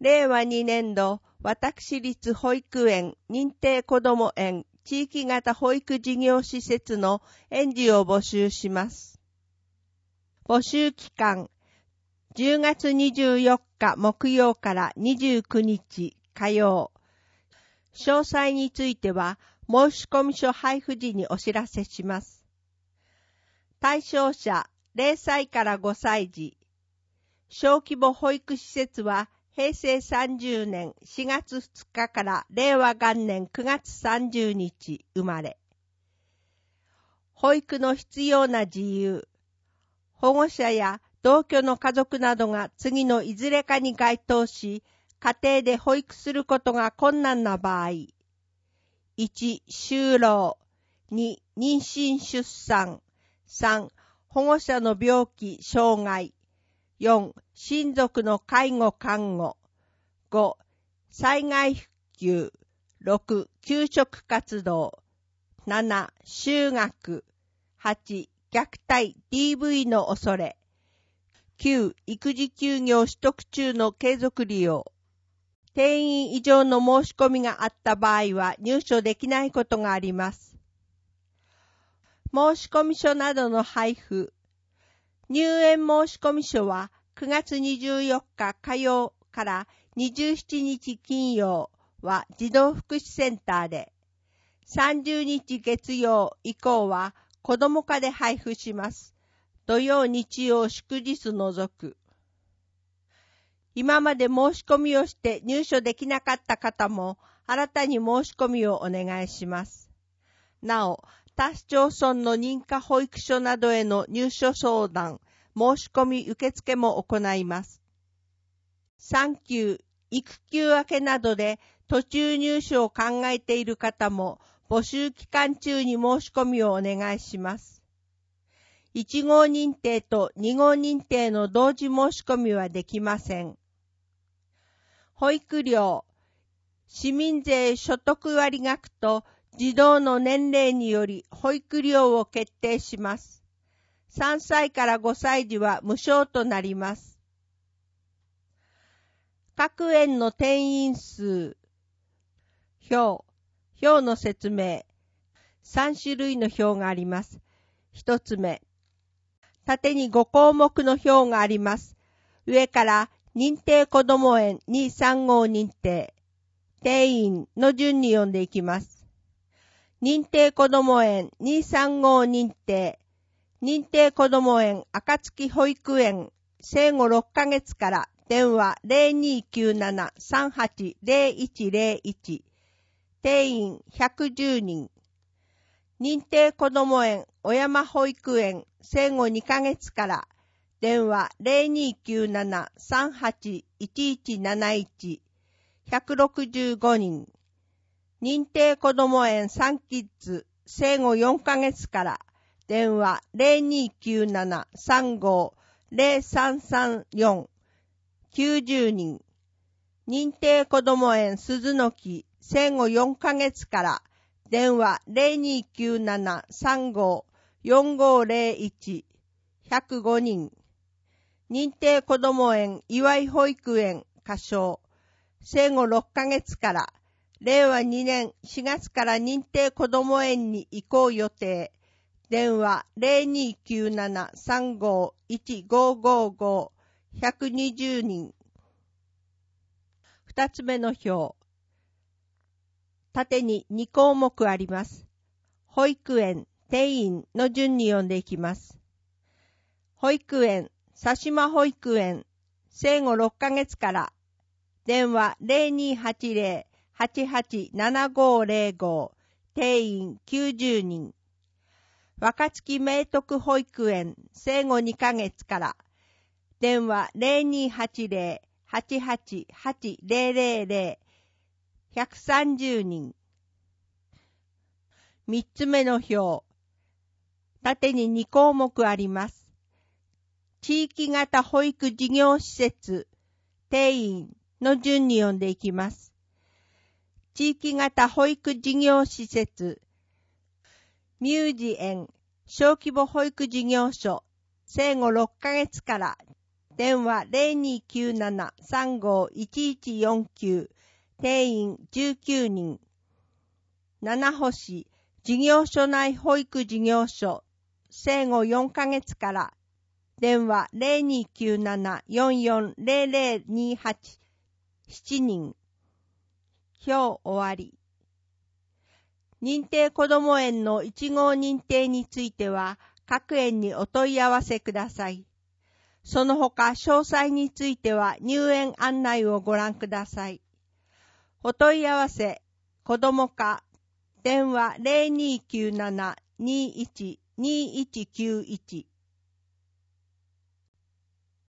令和2年度、私立保育園、認定こども園、地域型保育事業施設の園児を募集します。募集期間、10月24日木曜から29日火曜。詳細については、申込書配布時にお知らせします。対象者、0歳から5歳児。小規模保育施設は、平成30年4月2日から令和元年9月30日生まれ。保育の必要な自由。保護者や同居の家族などが次のいずれかに該当し、家庭で保育することが困難な場合。1、就労。2、妊娠出産。3、保護者の病気、障害。4、親族の介護看護。5、災害復旧。6、給食活動。7、就学。8、虐待 DV の恐れ。9、育児休業取得中の継続利用。定員以上の申し込みがあった場合は入所できないことがあります。申込書などの配布。入園申込書は9月24日火曜から27日金曜は児童福祉センターで、30日月曜以降は子ども課で配布します。土曜日曜祝日除く。今まで申し込みをして入所できなかった方も新たに申し込みをお願いします。なお、他市町村の認可保育所などへの入所相談、申し込み受付も行います。産休、育休明けなどで途中入所を考えている方も募集期間中に申し込みをお願いします。1号認定と2号認定の同時申し込みはできません。保育料、市民税所得割額と児童の年齢により保育料を決定します。3歳から5歳児は無償となります。各園の定員数。表の説明。3種類の表があります。1つ目。縦に5項目の表があります。上から認定こども園2、3号認定。定員の順に読んでいきます。認定こども園2、3号認定。認定こども園暁保育園生後6ヶ月から電話 0297-380101 定員110人。認定こども園小山保育園生後2ヶ月から電話 0297-381171 165人。認定こども園サンキッズ生後4ヶ月から電話 0297-350334 90人。認定こども園鈴の木生後4ヶ月から電話 0297-354501 105人。認定こども園岩井保育園仮称生後6ヶ月から令和2年4月から認定こども園に移行予定。電話 0297-351555 120人。2つ目の表。縦に2項目あります。保育園、定員の順に読んでいきます。保育園、佐島保育園、生後6ヶ月から、電話 0280-887505 定員90人。若月明徳保育園生後2ヶ月から電話 0280-888000 130人。3つ目の表。縦に2項目あります。地域型保育事業施設定員の順に読んでいきます。地域型保育事業施設乳児園小規模保育事業所生後6ヶ月から電話 0297-35-1149 定員19人。七星事業所内保育事業所生後4ヶ月から電話 0297-440028 7人。表終わり。認定こども園の1号認定については各園にお問い合わせください。その他詳細については入園案内をご覧ください。お問い合わせ、子ども課、電話 0297-21-2191